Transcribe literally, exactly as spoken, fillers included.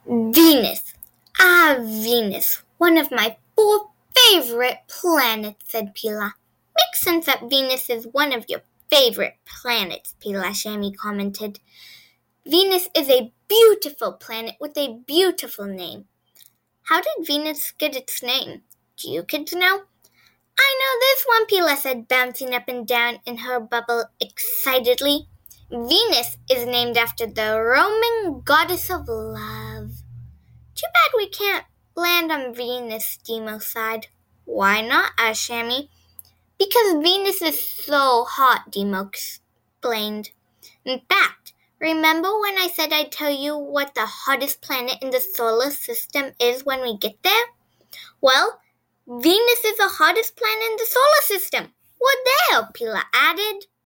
Venus. Ah, Venus. One of my four favorite planets, said Pila. Makes sense that Venus is one of your favorite planets, Pila Shami commented. Venus is a beautiful planet with a beautiful name. How did Venus get its name? Do you kids know? I know this one, Pila said, bouncing up and down in her bubble excitedly. Venus is named after the Roman goddess of love. Too bad we can't land on Venus, Demo sighed. Why not? asked Shammy. Because Venus is so hot, Demo explained. In fact, remember when I said I'd tell you what the hottest planet in the solar system is when we get there? Well, Venus is the hottest planet in the solar system. We're there, Pila added.